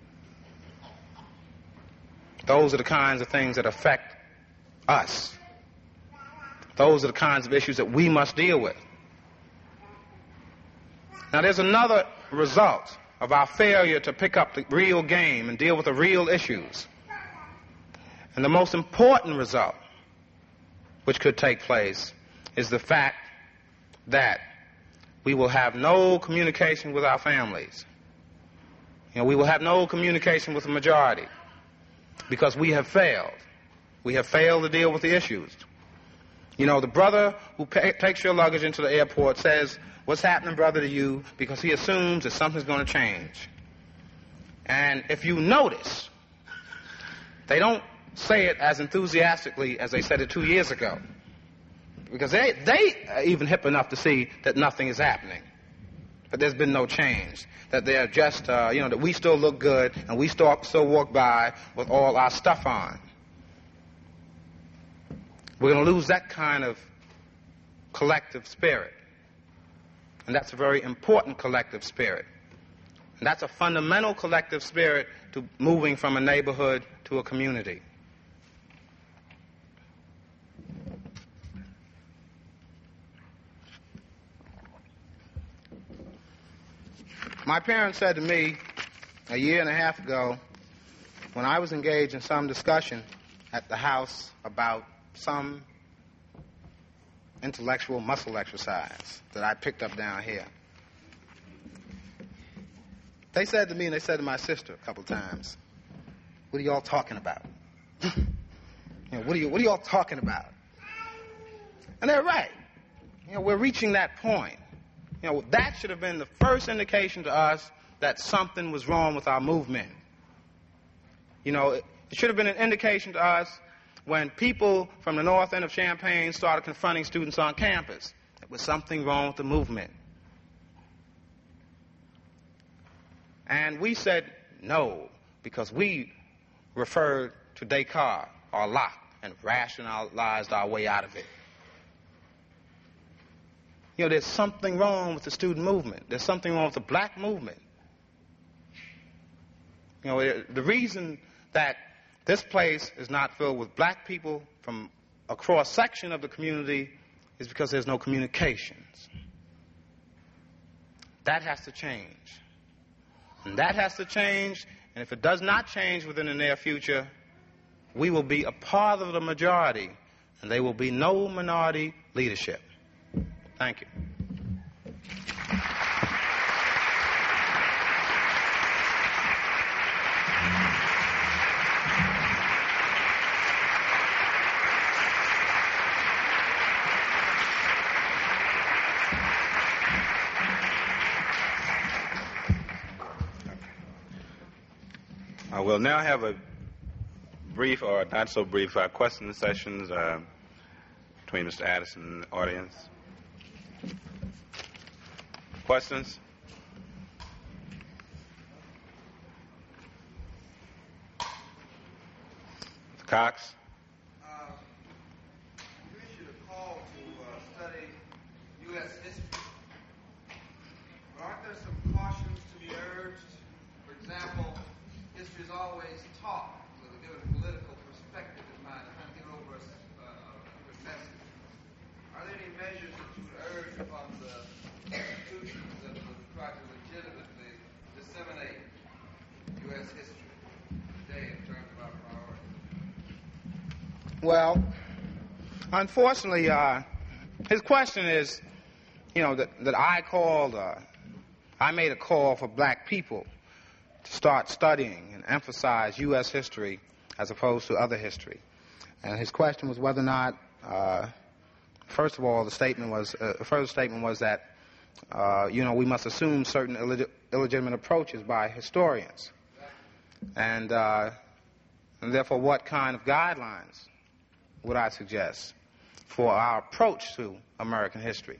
Those are the kinds of things that affect us Those are the kinds of issues that we must deal with. Now, there's another result of our failure to pick up the real game and deal with the real issues. And the most important result which could take place is the fact that we will have no communication with our families. You know, we will have no communication with the majority because we have failed. We have failed to deal with the issues. You know, the brother who pay, takes your luggage into the airport says, "What's happening, brother, to you?" because he assumes that something's going to change. And if you notice, they don't say it as enthusiastically as they said it two years ago. Because they, they are even hip enough to see that nothing is happening. But there's been no change. That they're just, uh, you know, that we still look good and we still, still walk by with all our stuff on. We're going to lose that kind of collective spirit. And that's a very important collective spirit. And that's a fundamental collective spirit to moving from a neighborhood to a community. My parents said to me a year and a half ago, when I was engaged in some discussion at the house about some intellectual muscle exercise that I picked up down here, they said to me, and they said to my sister a couple times, "What are y'all talking about? you know, what are you, what are y'all talking about?" And they're right. You know, we're reaching that point. You know, that should have been the first indication to us that something was wrong with our movement. You know, it, it should have been an indication to us when people from the north end of Champaign started confronting students on campus. There was something wrong with the movement. And we said no, because we referred to Descartes, or Locke, and rationalized our way out of it. You know, there's something wrong with the student movement. There's something wrong with the black movement. You know, the reason that this place is not filled with black people from a cross-section of the community is because there's no communications. That has to change. And that has to change, and if it does not change within the near future, we will be a part of the majority, and there will be no minority leadership. Thank you. I will now have a brief or not so brief uh, question sessions uh, between Mister Addison and the audience. Questions? Mister Cox? Uh, you issued a call to uh, study U S history. But aren't there some cautions to be urged? For example, history is always taught with a given political perspective in mind, trying to get over a, uh, a message. Are there any measures that you would urge upon the institutions that would try to legitimately disseminate U S history today in terms of our priorities? Well, unfortunately, uh, his question is, you know, that, that I called, uh, I made a call for black people to start studying and emphasize U S history as opposed to other history. And his question was whether or not, uh, first of all, the statement was, uh, the first statement was that, uh, you know, we must assume certain illeg- illegitimate approaches by historians. And, uh, and therefore, what kind of guidelines would I suggest for our approach to American history?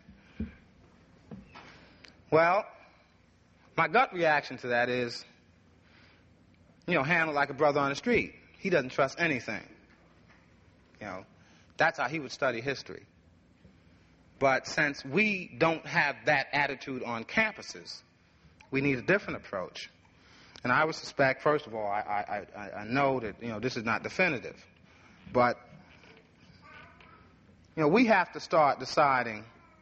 Well, my gut reaction to that is, you know, handle like a brother on the street. He doesn't trust anything. You know, that's how he would study history. But since we don't have that attitude on campuses, we need a different approach. And I would suspect, first of all, I, I, I, I know that, you know, this is not definitive, but you know, we have to start deciding.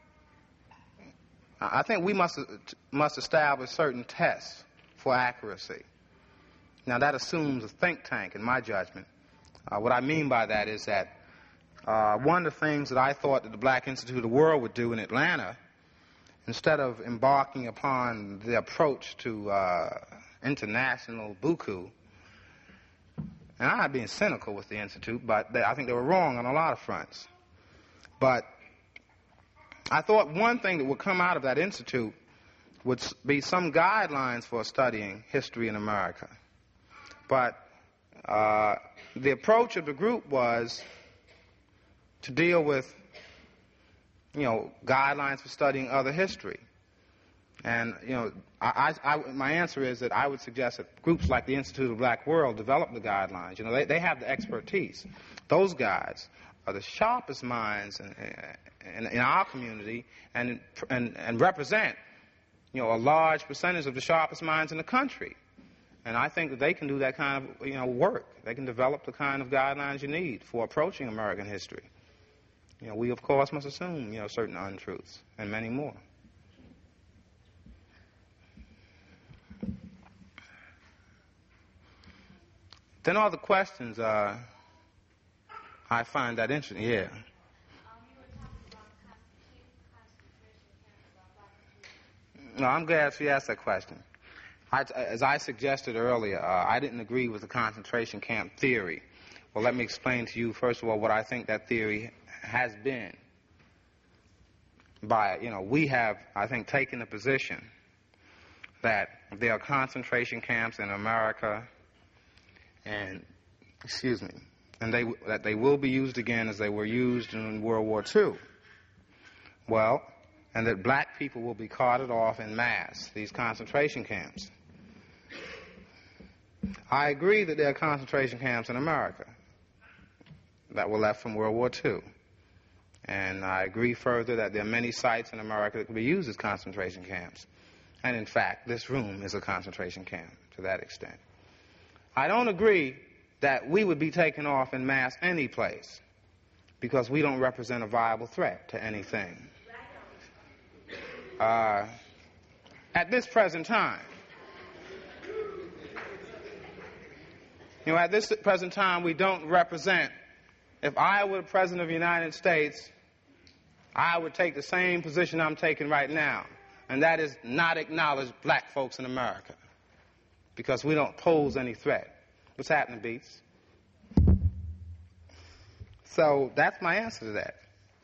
I think we must must establish certain tests for accuracy. Now, that assumes a think tank, in my judgment. Uh, what I mean by that is that uh, one of the things that I thought that the Black Institute of the World would do in Atlanta, instead of embarking upon the approach to uh, international buku, and I'm not being cynical with the Institute, but they, I think they were wrong on a lot of fronts. But I thought one thing that would come out of that Institute would be some guidelines for studying history in America. But uh, the approach of the group was to deal with, you know, guidelines for studying other history. And, you know, I, I, my answer is that I would suggest that groups like the Institute of the Black World develop the guidelines. You know, they, they have the expertise. Those guys are the sharpest minds in, in, in our community and, and, and represent, you know, a large percentage of the sharpest minds in the country. And I think that they can do that kind of, you know, work. They can develop the kind of guidelines you need for approaching American history. You know, we, of course, must assume, you know, certain untruths and many more. Then all the questions, uh, I find that interesting. Yeah. Um, you were talking about concentration camps. No, I'm glad she asked that question. I, as I suggested earlier, uh, I didn't agree with the concentration camp theory. Well, let me explain to you, first of all, what I think that theory has been. By, you know, we have, I think, taken the position that there are concentration camps in America, and, excuse me, and they, that they will be used again as they were used in World War Two. Well, and that black people will be carted off en masse, these concentration camps. I agree that there are concentration camps in America that were left from World War Two. And I agree further that there are many sites in America that can be used as concentration camps. And in fact, this room is a concentration camp to that extent. I don't agree that we would be taken off en masse any place because we don't represent a viable threat to anything. Uh, at this present time, you know, at this present time, we don't represent. If I were the President of the United States, I would take the same position I'm taking right now, and that is not acknowledge black folks in America because we don't pose any threat. What's happening, Beats? So that's my answer to that.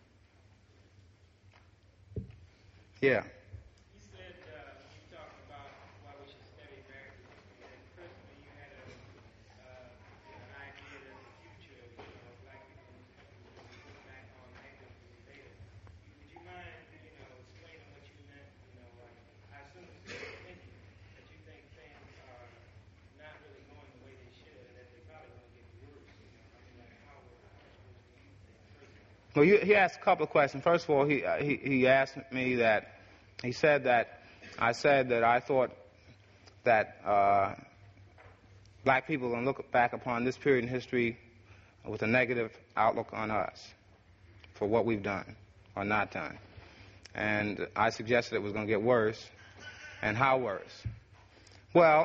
Yeah. You said, uh, you talked about why we should study American history, and personally you had a, uh, an idea that the future, you know, black people in this country will be looked back on negatively later. Would you mind, you know, explaining what you meant? You know, like, I assume it's your opinion that you think things are not really going the way they should, and that they're probably going to get worse. You know, I mean, like, how, how much worse do you think personally? Well, you, he asked a couple of questions. First of all, he, uh, he he asked me that, he said that, I said that I thought that uh, black people are going to look back upon this period in history with a negative outlook on us for what we've done or not done. And I suggested it was going to get worse. And how worse? Well,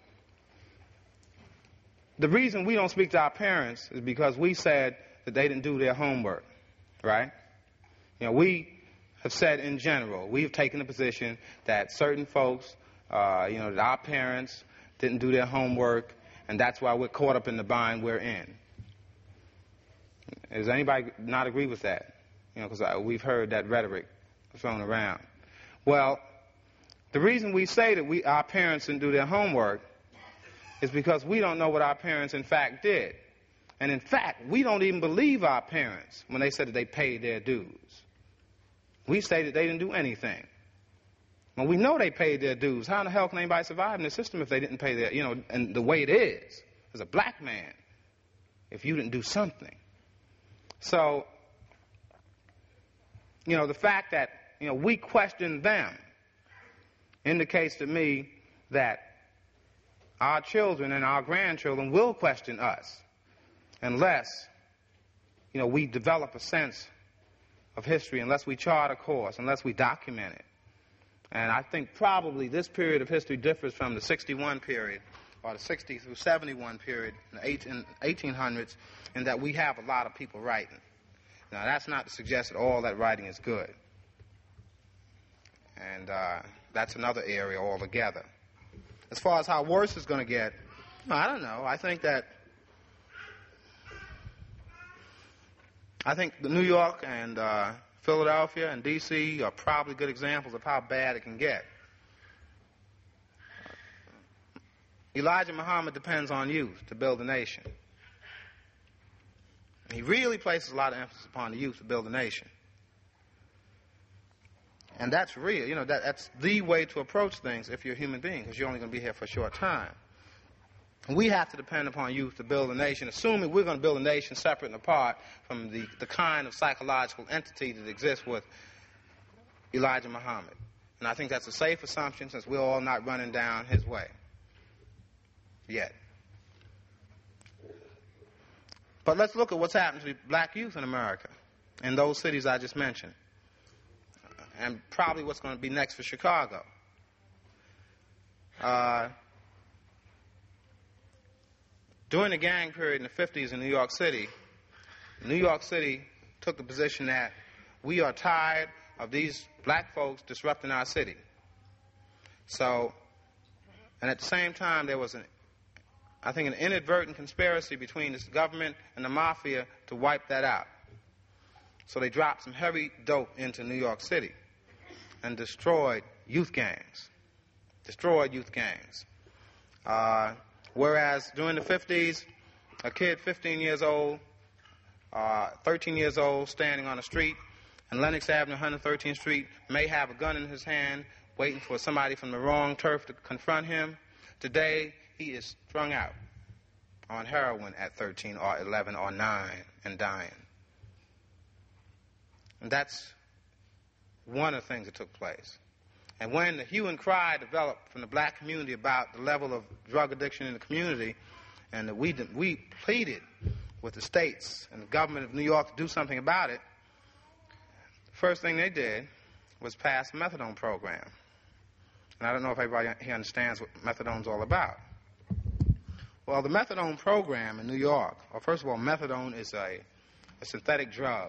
the reason we don't speak to our parents is because we said that they didn't do their homework. Right? You know, we have said in general, we've taken the position that certain folks, uh, you know, that our parents didn't do their homework, and that's why we're caught up in the bind we're in. Does anybody not agree with that? You know, because we've heard that rhetoric thrown around. Well, the reason we say that we, our parents didn't do their homework is because we don't know what our parents in fact did. And in fact, we don't even believe our parents when they said that they paid their dues. We say that they didn't do anything. Well, we know they paid their dues. How in the hell can anybody survive in the system if they didn't pay their, you know, and the way it is, as a black man, if you didn't do something. So, you know, the fact that, you know, we question them indicates to me that our children and our grandchildren will question us unless, you know, we develop a sense of history unless we chart a course, unless we document it. And I think probably this period of history differs from the sixty-one period or the sixty through seventy-one period in the eighteen hundreds in that we have a lot of people writing. Now, that's not to suggest that all that writing is good. And uh, that's another area altogether. As far as how worse it's going to get, I don't know. I think that I think the New York and uh, Philadelphia and D C are probably good examples of how bad it can get. Elijah Muhammad depends on youth to build a nation. He really places a lot of emphasis upon the youth to build a nation. And that's real. You know, that, that's the way to approach things if you're a human being, because you're only going to be here for a short time. And we have to depend upon youth to build a nation, assuming we're going to build a nation separate and apart from the, the kind of psychological entity that exists with Elijah Muhammad. And I think that's a safe assumption since we're all not running down his way yet. But let's look at what's happened to black youth in America in those cities I just mentioned, and probably what's going to be next for Chicago. Uh, during the gang period in the fifties in New York City, New York City took the position that we are tired of these black folks disrupting our city. So, and at the same time, there was an I think an inadvertent conspiracy between the government and the mafia to wipe that out. So they dropped some heavy dope into New York City and destroyed youth gangs. Destroyed youth gangs. Uh, whereas during the fifties, a kid fifteen years old, uh, thirteen years old, standing on the street on Lenox Avenue, one hundred thirteenth Street, may have a gun in his hand, waiting for somebody from the wrong turf to confront him. Today, he is strung out on heroin at thirteen or eleven or nine and dying. And that's one of the things that took place. And when the hue and cry developed from the black community about the level of drug addiction in the community, and that we, we pleaded with the states and the government of New York to do something about it, the first thing they did was pass a methadone program. And I don't know if everybody here understands what methadone's all about. Well, the methadone program in New York, well, first of all, methadone is a, a synthetic drug.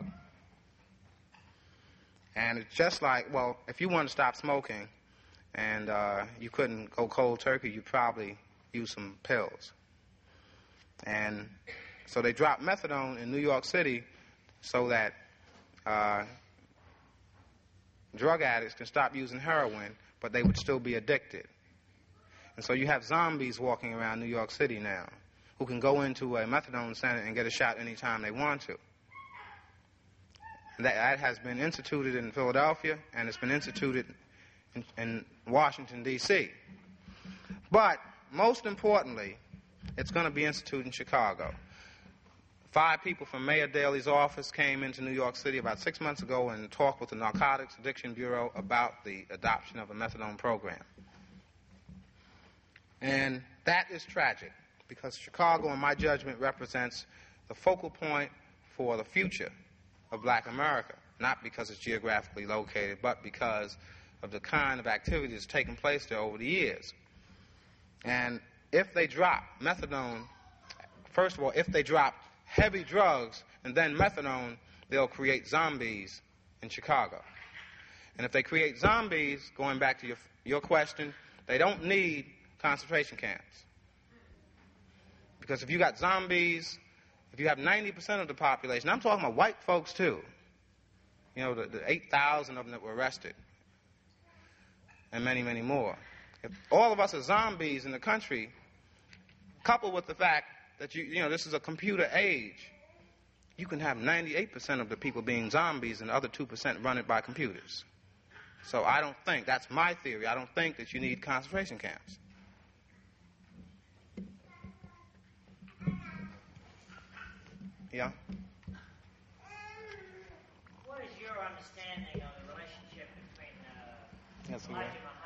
And it's just like, well, if you want to stop smoking and uh, you couldn't go cold turkey, you'd probably use some pills. And so they dropped methadone in New York City so that uh, drug addicts can stop using heroin, but they would still be addicted. And so you have zombies walking around New York City now who can go into a methadone center and get a shot anytime they want to. That, that has been instituted in Philadelphia, and it's been instituted in, in Washington, D C But most importantly, it's going to be instituted in Chicago. Five people from Mayor Daley's office came into New York City about six months ago and talked with the Narcotics Addiction Bureau about the adoption of a methadone program. And that is tragic, because Chicago, in my judgment, represents the focal point for the future of black America, not because it's geographically located, but because of the kind of activity that's taken place there over the years. And if they drop methadone, first of all, if they drop heavy drugs and then methadone, they'll create zombies in Chicago. And if they create zombies, going back to your, your question, they don't need concentration camps. Because if you got zombies, if you have ninety percent of the population, I'm talking about white folks too, you know, the, the eight thousand of them that were arrested, and many, many more. If all of us are zombies in the country, coupled with the fact that, you, you know, this is a computer age, you can have ninety-eight percent of the people being zombies and the other two percent run it by computers. So I don't think, that's my theory, I don't think that you need concentration camps. Yeah? What is your understanding of the relationship between uh, Yes, Elijah Muhammad